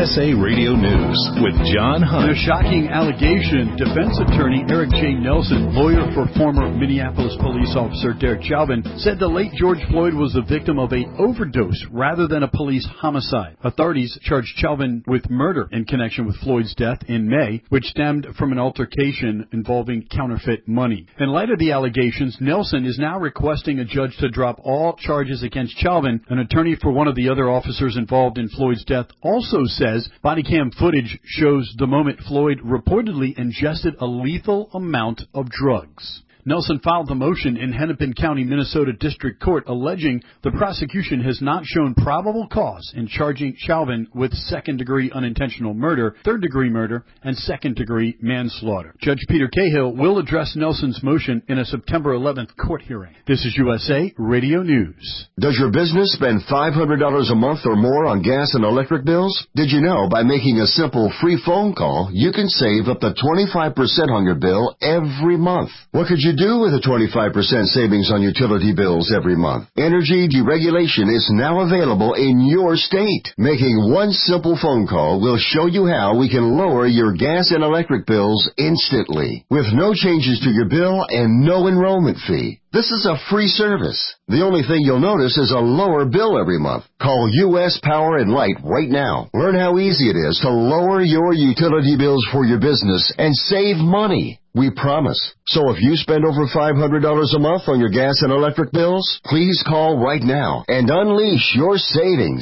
USA Radio News with John Hunt. In a shocking allegation, defense attorney Eric J. Nelson, lawyer for former Minneapolis police officer Derek Chauvin, said the late George Floyd was the victim of an overdose rather than a police homicide. Authorities charged Chauvin with murder in connection with Floyd's death in May, which stemmed from an altercation involving counterfeit money. In light of the allegations, Nelson is now requesting a judge to drop all charges against Chauvin. An attorney for one of the other officers involved in Floyd's death also says body cam footage shows the moment Floyd reportedly ingested a lethal amount of drugs. Nelson filed the motion in Hennepin County, Minnesota District Court, alleging the prosecution has not shown probable cause in charging Chauvin with second-degree unintentional murder, third-degree murder, and second-degree manslaughter. Judge Peter Cahill will address Nelson's motion in a September 11th court hearing. This is USA Radio News. Does your business spend $500 a month or more on gas and electric bills? Did you know by making a simple free phone call, you can save up to 25% on your bill every month? What could you do with a 25% savings on utility bills every month? Energy deregulation is now available in your state. Making one simple phone call will show you how we can lower your gas and electric bills instantly, with no changes to your bill and no enrollment fee. This is a free service. The only thing you'll notice is a lower bill every month. Call U.S. Power and Light right now. Learn how easy it is to lower your utility bills for your business and save money. We promise. So if you spend over $500 a month on your gas and electric bills, please call right now and unleash your savings.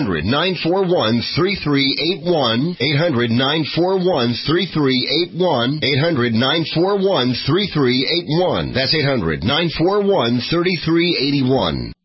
800-941-3381. 800-941-3381. 800-941-3381. That's 800-941-3381.